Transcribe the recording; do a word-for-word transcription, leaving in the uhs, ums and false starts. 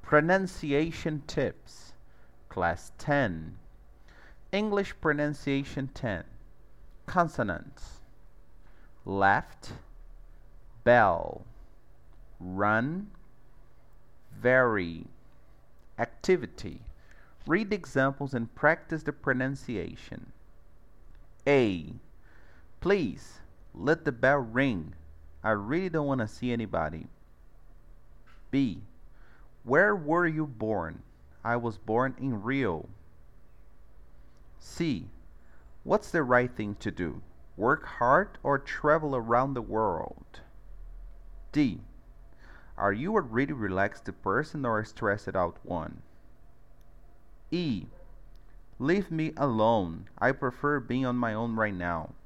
Pronunciation tips. Class ten. English pronunciation ten. Consonants. Left, bell, run, very. Activity. Read examples and practice the pronunciation. A. Please, let the bell ring. I really don't want to see anybody. B. Where were you born? I was born in Rio. C. What's the right thing to do? Work hard or travel around the world? D. Are you a really relaxed person or a stressed out one? E. Leave me alone. I prefer being on my own right now.